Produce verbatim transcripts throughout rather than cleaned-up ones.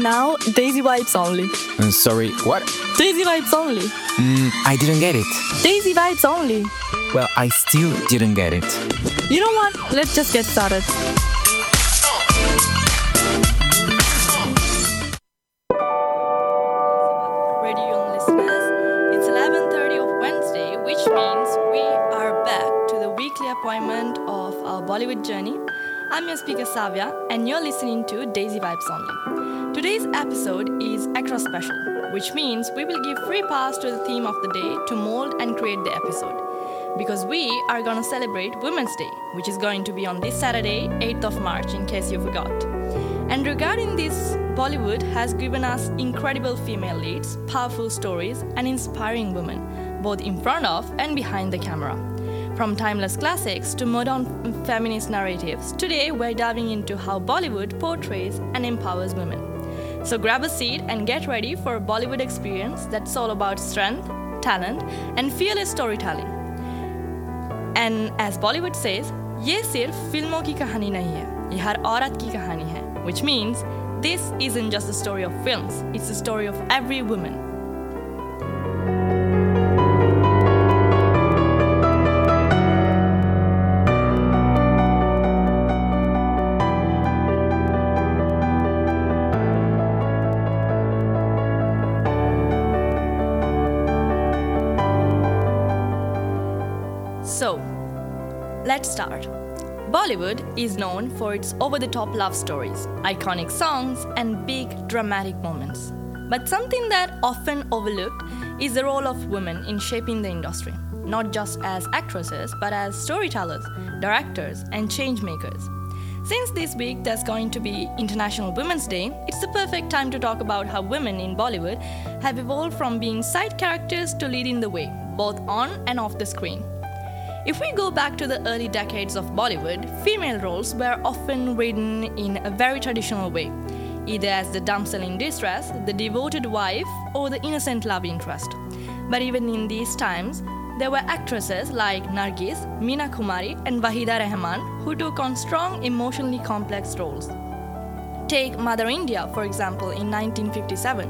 And now, Daisy Vibes Only. Uh, sorry, what? Daisy Vibes Only. Mm, I didn't get it. Daisy Vibes Only. Well, I still didn't get it. You know what? Let's just get started. Radio listeners, it's eleven thirty of Wednesday, which means we are back to the weekly appointment of our Bollywood journey. I'm your speaker Savya, and you're listening to Daisy Vibes Only. Today's episode is extra special, which means we will give free pass to the theme of the day to mold and create the episode. Because we are going to celebrate Women's Day, which is going to be on this Saturday, eighth of March, in case you forgot. And regarding this, Bollywood has given us incredible female leads, powerful stories, and inspiring women, both in front of and behind the camera. From timeless classics to modern feminist narratives, today we're diving into how Bollywood portrays and empowers women. So grab a seat and get ready for a Bollywood experience that's all about strength, talent, and fearless storytelling. And as Bollywood says, ये सिर्फ फिल्मों की कहानी नहीं है, ये हर औरत की कहानी है, which means this isn't just the story of films, it's the story of every woman. So, let's start. Bollywood is known for its over-the-top love stories, iconic songs, and big dramatic moments. But something that often overlooked is the role of women in shaping the industry, not just as actresses, but as storytellers, directors, and change makers. Since this week there's going to be International Women's Day, it's the perfect time to talk about how women in Bollywood have evolved from being side characters to leading the way, both on and off the screen. If we go back to the early decades of Bollywood, female roles were often written in a very traditional way, either as the damsel in distress, the devoted wife, or the innocent love interest. But even in these times, there were actresses like Nargis, Meena Kumari, and Wahida Rehman who took on strong, emotionally complex roles. Take Mother India, for example, in nineteen fifty-seven,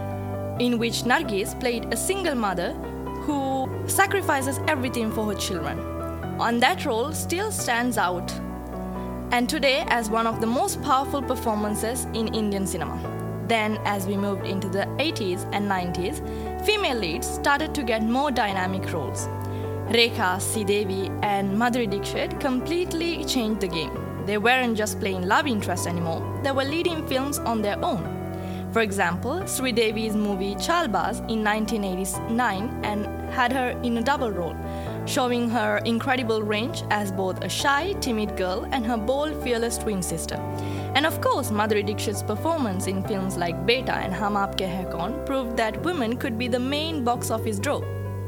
in which Nargis played a single mother who sacrifices everything for her children. And that role still stands out, and today as one of the most powerful performances in Indian cinema. Then, as we moved into the eighties and nineties, female leads started to get more dynamic roles. Rekha, Sridevi, and Madhuri Dixit completely changed the game. They weren't just playing love interest anymore, they were leading films on their own. For example, Sridevi's movie Chalbaz in nineteen eighty-nine and had her in a double role, showing her incredible range as both a shy, timid girl and her bold, fearless twin sister. And of course, Madhuri Dixit's performance in films like Beta and Hum Aapke Hain Kaun proved that women could be the main box office draw.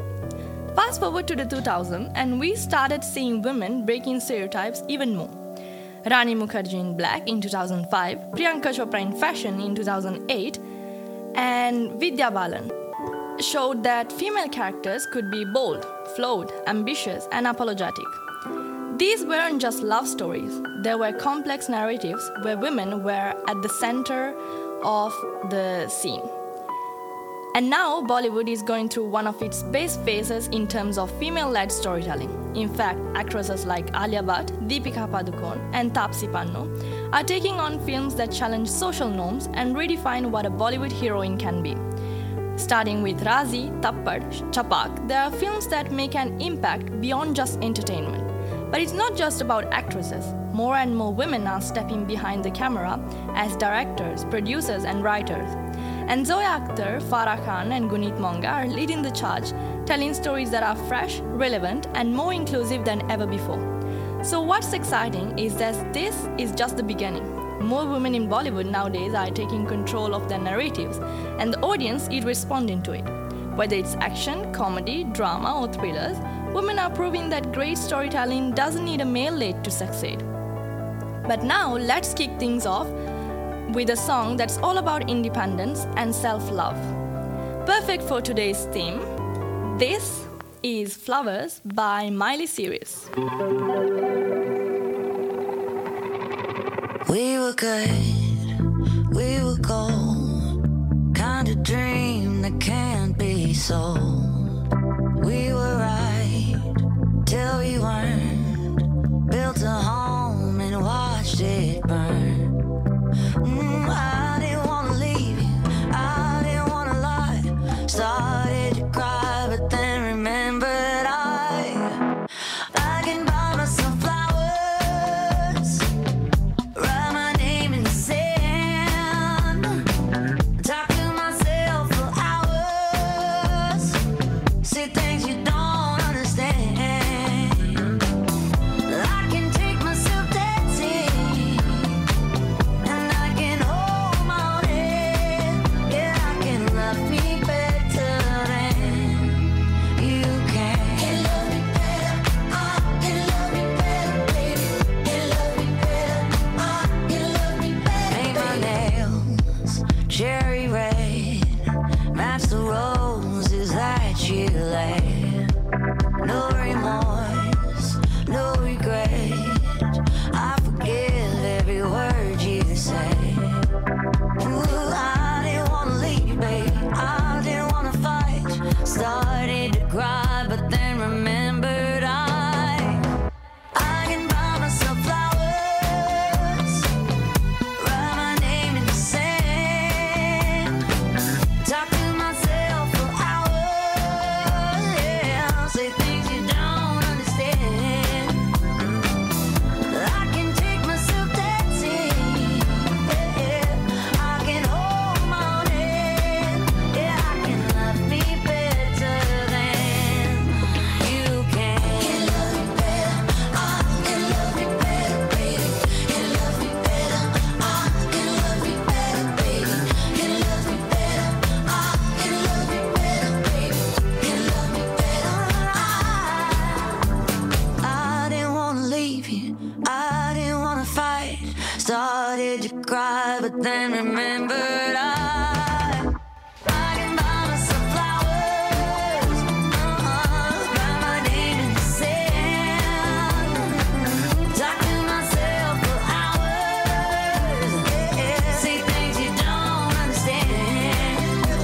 Fast forward to the two thousands, and we started seeing women breaking stereotypes even more. Rani Mukherjee in Black in two thousand five, Priyanka Chopra in Fashion in two thousand eight, and Vidya Balan showed that female characters could be bold, flawed, ambitious, and apologetic. These weren't just love stories, they were complex narratives where women were at the center of the scene. And now Bollywood is going through one of its best phases in terms of female-led storytelling. In fact, actresses like Alia Bhatt, Deepika Padukone, and Taapsee Pannu are taking on films that challenge social norms and redefine what a Bollywood heroine can be. Starting with Razi, Tappad, Chapak, there are films that make an impact beyond just entertainment. But it's not just about actresses. More and more women are stepping behind the camera as directors, producers, and writers. And Zoya Akhtar, Farah Khan, and Guneet Monga are leading the charge, telling stories that are fresh, relevant, and more inclusive than ever before. So what's exciting is that this is just the beginning. More women in Bollywood nowadays are taking control of their narratives, and the audience is responding to it. Whether it's action, comedy, drama, or thrillers, women are proving that great storytelling doesn't need a male lead to succeed. But now, let's kick things off with a song that's all about independence and self-love. Perfect for today's theme, this is Flowers by Miley Cyrus. We were good we were gold, kind of dream that can't be sold. We were right till we weren't, built a home and watched it burn. Mm, I didn't want to leave you, I didn't want to lie. Started to cry, but then remembered I I can buy myself flowers, write my name in the sand, talk to myself for hours, say things you don't understand. I can take myself dancing, and I can hold my own head. Yeah, I can love me better than you can. Can love me better, I can love me better, baby. Can love me better, I can love me better. Paint my nails cherry red, match the roses that you laid. No remorse, no regret. I forgive every word you say. Ooh, I didn't wanna leave, babe. I didn't wanna fight. Started to cry, but then remembered I I can buy myself flowers, write my name in the sand, talk to myself for hours. Yeah, say things you don't understand. I can take myself dancing. Yeah, I can hold my own head. Yeah, I can love me better than you can. Can love me better, I can love me better, baby. Can love me better, I can love me better, baby. Can love me better, I can love me better, baby. Can love me better, I I didn't wanna leave you, I didn't wanna fight. Started to cry, but then remembered I I can buy myself flowers, uh-huh, write my name in the sand, talk to myself for hours. Yeah, say things you don't understand.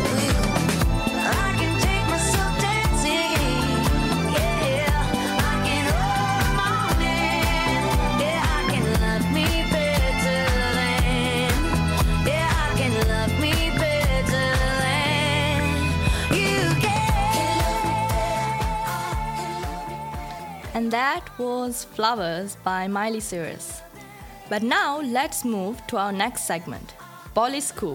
I can take myself dancing. Yeah, I can hold my own hand. Yeah, I can love me better than. Yeah, I can love me better than you can. And that was Flowers by Miley Cyrus. But now let's move to our next segment, Bolly Scoop.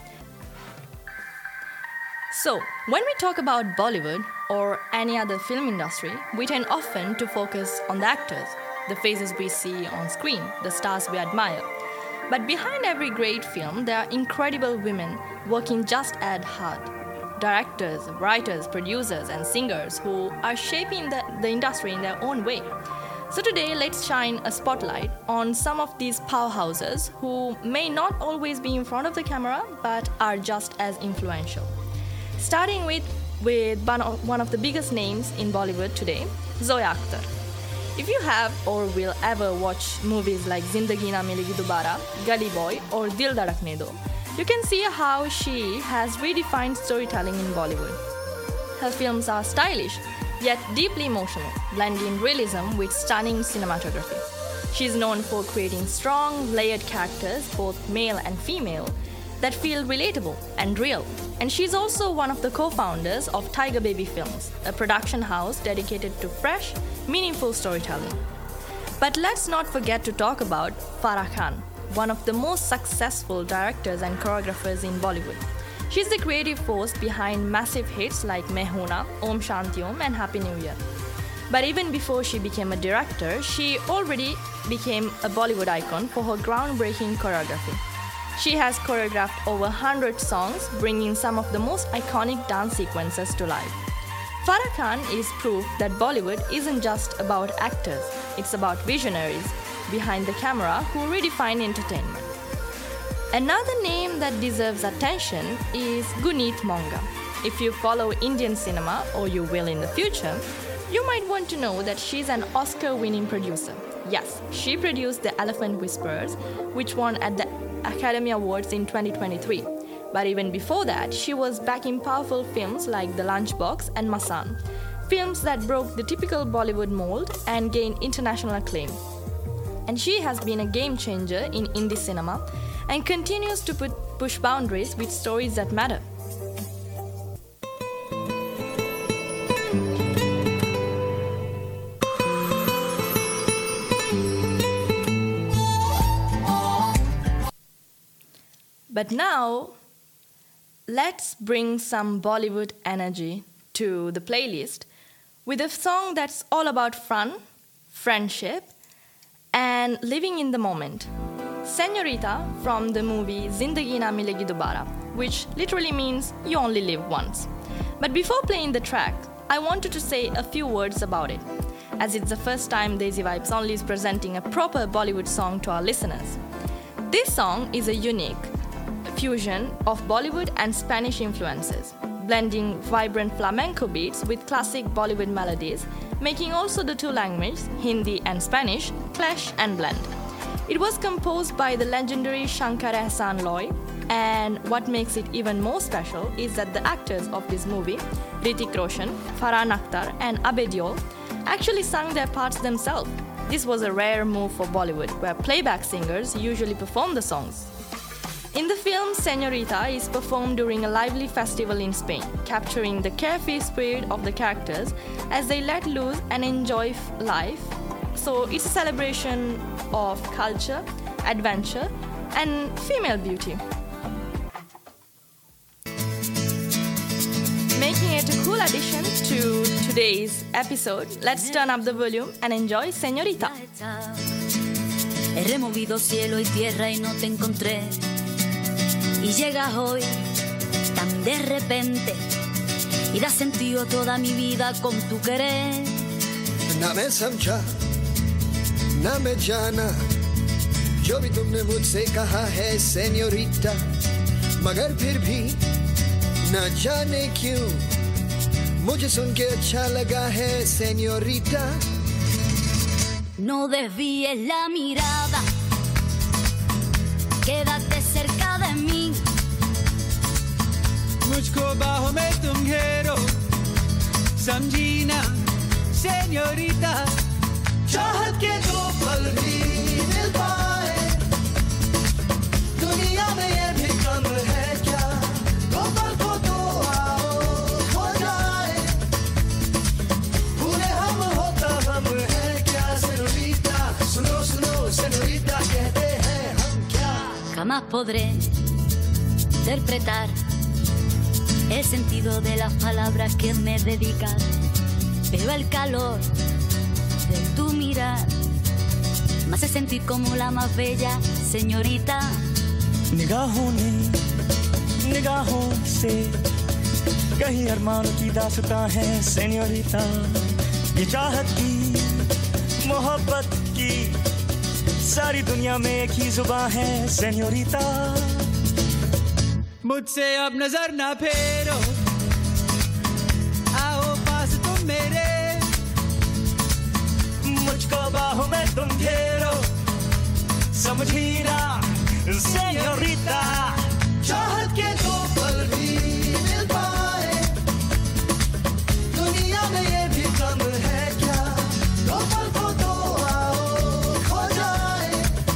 So, when we talk about Bollywood or any other film industry, we tend often to focus on the actors, the faces we see on screen, the stars we admire. But behind every great film, there are incredible women working just as hard. Directors, writers, producers, and singers who are shaping the, the industry in their own way. So today, let's shine a spotlight on some of these powerhouses who may not always be in front of the camera, but are just as influential. Starting with, with one of- one of the biggest names in Bollywood today, Zoya Akhtar. If you have or will ever watch movies like Zindagi Na Milegi Dobara, Gully Boy, or Dil Dhadakne Do, you can see how she has redefined storytelling in Bollywood. Her films are stylish, yet deeply emotional, blending realism with stunning cinematography. She's known for creating strong, layered characters, both male and female, that feel relatable and real. And she's also one of the co-founders of Tiger Baby Films, a production house dedicated to fresh, meaningful storytelling. But let's not forget to talk about Farah Khan, one of the most successful directors and choreographers in Bollywood. She's the creative force behind massive hits like Main Hoon Na, Om Shanti Om, and Happy New Year. But even before she became a director, she already became a Bollywood icon for her groundbreaking choreography. She has choreographed over one hundred songs, bringing some of the most iconic dance sequences to life. Farah Khan is proof that Bollywood isn't just about actors, it's about visionaries behind the camera who redefine entertainment. Another name that deserves attention is Guneet Monga. If you follow Indian cinema, or you will in the future, you might want to know that she's an Oscar-winning producer. Yes, she produced The Elephant Whisperers, which won at the Academy Awards in twenty twenty-three. But even before that, she was back in powerful films like The Lunchbox and Masan, films that broke the typical Bollywood mold and gained international acclaim. And she has been a game changer in indie cinema and continues to put, push boundaries with stories that matter. But now, let's bring some Bollywood energy to the playlist with a song that's all about fun, friendship, and living in the moment. Señorita from the movie Zindagi Na Milegi Dobara, which literally means you only live once. But before playing the track, I wanted to say a few words about it, as it's the first time Desi Vibes Only is presenting a proper Bollywood song to our listeners. This song is a unique fusion of Bollywood and Spanish influences, blending vibrant flamenco beats with classic Bollywood melodies, making also the two languages, Hindi and Spanish, clash and blend. It was composed by the legendary Shankar Ehsaan Loy, and what makes it even more special is that the actors of this movie, Hrithik Roshan, Farhan Akhtar and Abhay Deol, actually sang their parts themselves. This was a rare move for Bollywood, where playback singers usually perform the songs. In the film, Señorita is performed during a lively festival in Spain, capturing the carefree spirit of the characters as they let loose and enjoy f- life. So it's a celebration of culture, adventure, and female beauty. Making it a cool addition to today's episode, let's turn up the volume and enjoy Señorita. He removido cielo y tierra y no te encontré. Y llegas hoy tan de repente y das sentido a toda mi vida con tu querer. ना मैं समझा ना मैं जाना जो भी तुमने मुझसे कहा है सेन्योरिटा, मगर फिर भी ना जाने क्यों मुझे सुन के अच्छा लगा है senorita. No desvíes la mirada, quédate cerca de mí. मुझको बाहों में तुम घेरो, समझी ना सेन्योरिटा. चाहत के दो पल भी मिल पाए दुनिया में ये भी कम है क्या, दो पल को तो आओ हो जाए पूरे हम होता हम है क्या सेन्योरिटा. सुनो सुनो सेन्योरिटा कहते हैं हम क्या. Jamás podré interpretar el sentido de las palabras que me dedicas, pero el calor de tu mirar me hace sentir como la más bella señorita. निगाहों ने निगाहों से कहीं अरमानों की दास्तां है सेन्योरिटा. ये चाहत की मोहब्बत की सारी दुनिया में एक ही जुबान है सेन्योरिटा. मुझसे अब नजर ना फेरो, आओ पास तुम मेरे. मुझको बाहों में तुम घेरो, समझी ना सेन्योरिटा. चाहत के दो पल भी मिल पाए दुनिया में ये भी कम है क्या, दो पल को तो आओ हो जाए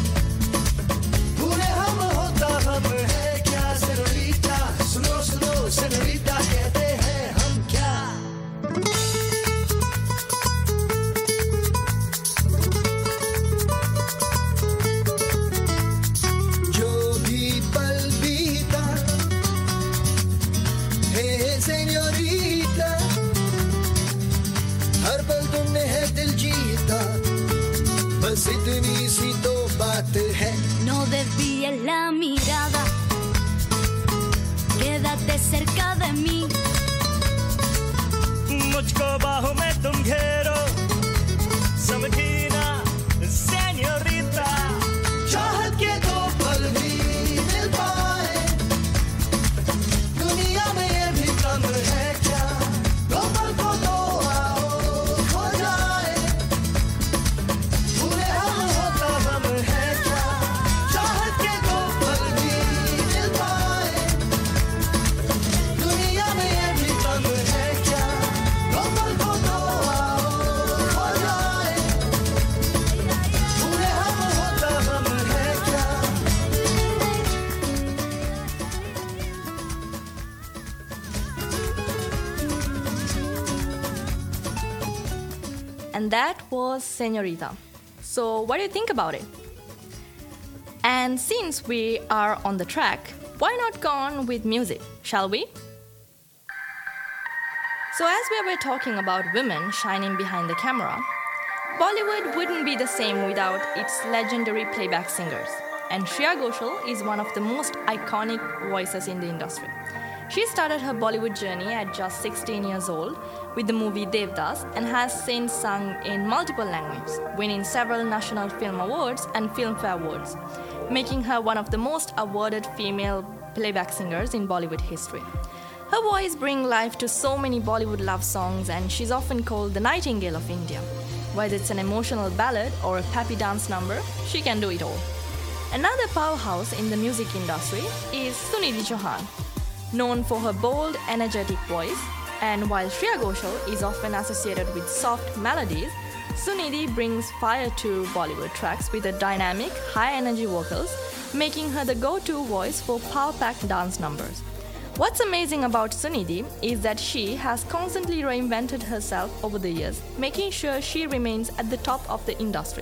पूरे हम होता हम है क्या सेन्योरिटा. सुनो सुनो सेन्योरिटा कहते हैं हम क्या. जो भी पल बीता है सेन्योरिटा, हर पल तुमने है दिल जीता, बस इतनी सी तो बात है. No desvíes la mirada, quédate cerca de mí. मुझको बाहों में तुम घेरो, समझी ना सेन्योरिटा. चाहत के दो पल भी मिल पाए दुनिया में ये भी कम है क्या, दो पल को तो आओ हो जाए पूरे and that was Señorita. So, what do you think about it? And since we are on the track, why not go on with music, shall we? So, as we were talking about women shining behind the camera, Bollywood wouldn't be the same without its legendary playback singers. And Shreya Ghoshal is one of the most iconic voices in the industry. She started her Bollywood journey at just sixteen years old with the movie Devdas and has since sung in multiple languages, winning several National Film Awards and Filmfare Awards, making her one of the most awarded female playback singers in Bollywood history. Her voice brings life to so many Bollywood love songs, and she's often called the Nightingale of India. Whether it's an emotional ballad or a peppy dance number, she can do it all. Another powerhouse in the music industry is Sunidhi Chauhan, known for her bold, energetic voice, and while Shreya Ghoshal is often associated with soft melodies, Sunidhi brings fire to Bollywood tracks with her dynamic, high-energy vocals, making her the go-to voice for power-packed dance numbers. What's amazing about Sunidhi is that she has constantly reinvented herself over the years, making sure she remains at the top of the industry.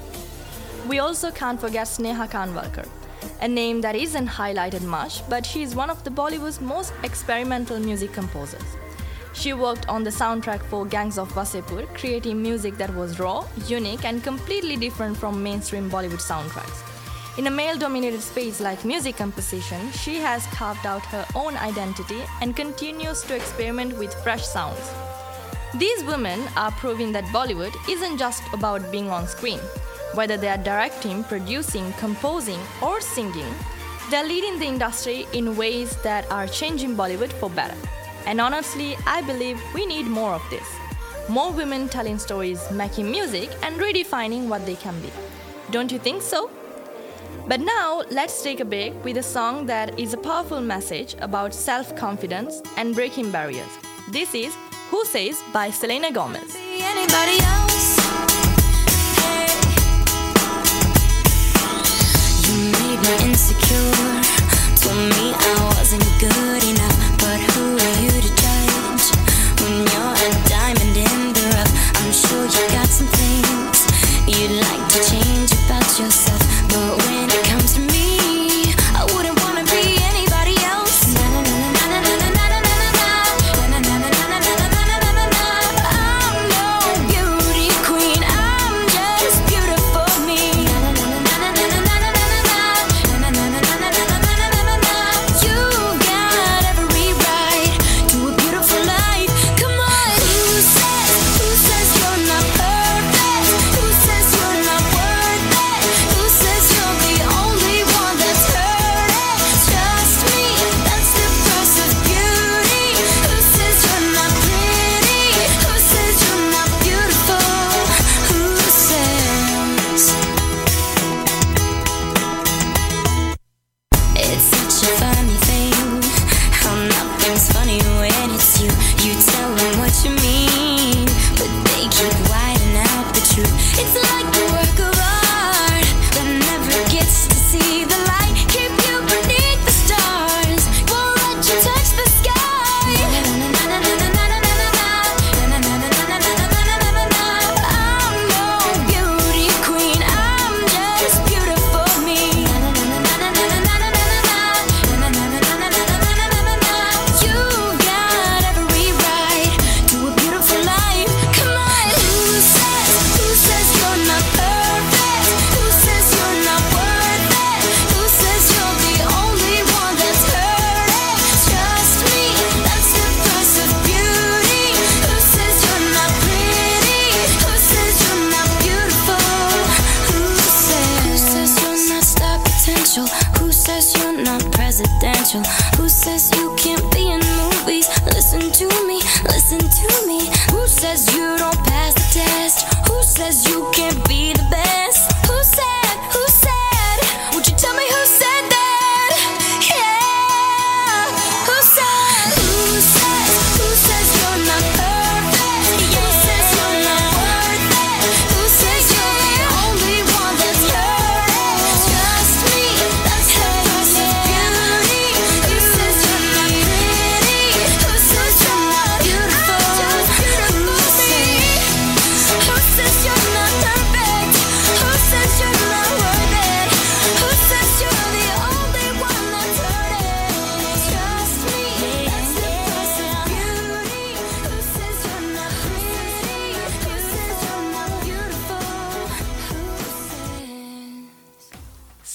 We also can't forget Sneha Kanwalkar, a name that isn't highlighted much, but she is one of the Bollywood's most experimental music composers. She worked on the soundtrack for Gangs of Wasseypur, creating music that was raw, unique, and completely different from mainstream Bollywood soundtracks. In a male-dominated space like music composition, she has carved out her own identity and continues to experiment with fresh sounds. These women are proving that Bollywood isn't just about being on screen. Whether they are directing, producing, composing, or singing, they are leading the industry in ways that are changing Bollywood for better. And honestly, I believe we need more of this. More women telling stories, making music, and redefining what they can be. Don't you think so? But now, let's take a break with a song that is a powerful message about self-confidence and breaking barriers. This is Who Says by Selena Gomez. Be anybody else? Hey. You made me insecure, told me I wasn't good enough, but who are you to judge? When you're a diamond in the rough, I'm sure you got some things you'd like to change about yourself, but when it comes to me, I wouldn't wanna be anybody else. Na na na na na na na na na na na na na na na na na na. I'm no beauty queen, I'm just beautiful me. Na na na na na na na na na na na na na na na na na. You got every right to a beautiful life. Come on, who says, who says you're not perfect? Who says you're not worth it? Who says you're the only one that's hurting? Trust me, that's the price of beauty. Who says you're not pretty? Who says you're not beautiful? Who says? It's such a funny thing how nothing's funny when it's you. You tell them what you mean, but they keep whiting out the truth. It's like a work of art that never gets to see the light. Keep you beneath the stars, won't let you touch the sky. Na na na na na na na na na na na na na na na na na. I'm no beauty queen, I'm just beautiful me. Na na na na na na na na na na na na na na na na na. You got every right to a beautiful life. Come on, who says, who says you're not perfect? Who says you're not worth it? Who says you're the only one that's hurting? Trust me, that's the price of beauty. Who says you're not pretty? Who says you're not beautiful? Who says? Who says you're not star potential? Who says you're not presidential? Who says you can't be in movies? Listen to me, listen to me. Who says you don't pass the test? Who says you can't be the best? Who said, who said? Would you tell me who said that? Yeah. Who said? Who says? Who says you're not perfect? Who says you're not worth it? Who says you're the only one that's hurting? Trust me, that's the price of beauty. Who says you're not pretty? Who says you're not beautiful? Who says? Who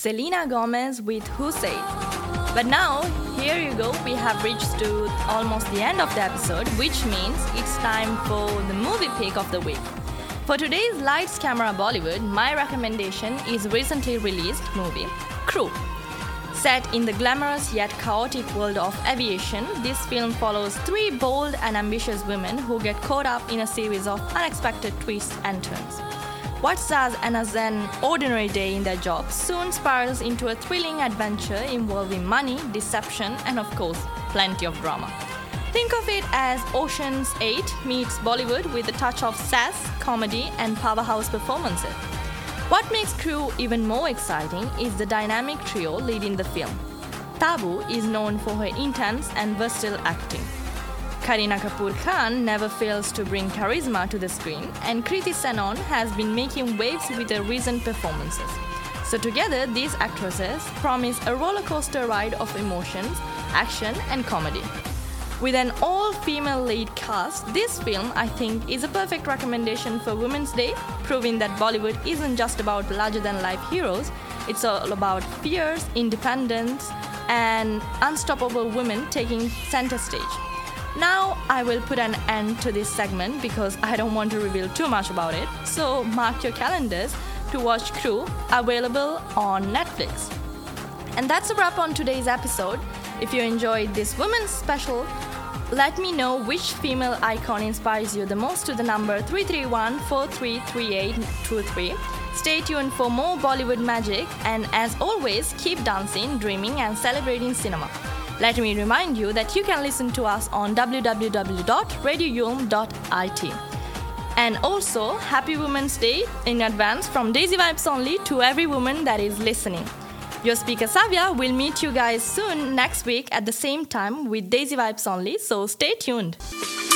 Selena Gomez with Who Said. But now, here you go, we have reached to almost the end of the episode, which means it's time for the movie pick of the week. For today's Lights Camera Bollywood, my recommendation is recently released movie Crew. Set in the glamorous yet chaotic world of aviation, this film follows three bold and ambitious women who get caught up in a series of unexpected twists and turns. What starts as an ordinary day in their job soon spirals into a thrilling adventure involving money, deception, and of course, plenty of drama. Think of it as Ocean's eight meets Bollywood with a touch of sass, comedy, and powerhouse performances. What makes Crew even more exciting is the dynamic trio leading the film. Tabu is known for her intense and versatile acting. Kareena Kapoor Khan never fails to bring charisma to the screen, and Kriti Sanon has been making waves with her recent performances. So together, these actresses promise a rollercoaster ride of emotions, action, and comedy. With an all-female lead cast, this film, I think, is a perfect recommendation for Women's Day, proving that Bollywood isn't just about larger-than-life heroes, it's all about fierce, independence, and unstoppable women taking center stage. Now, I will put an end to this segment because I don't want to reveal too much about it, so mark your calendars to watch Crew, available on Netflix. And that's a wrap on today's episode. If you enjoyed this women's special, let me know which female icon inspires you the most to the number three three one, four three three eight two three. Stay tuned for more Bollywood magic, and as always, keep dancing, dreaming, and celebrating cinema. Let me remind you that you can listen to us on w w w dot radio yulm dot i t. And also, Happy Women's Day in advance from Daisy Vibes Only to every woman that is listening. Your speaker Savia will meet you guys soon next week at the same time with Daisy Vibes Only, so stay tuned.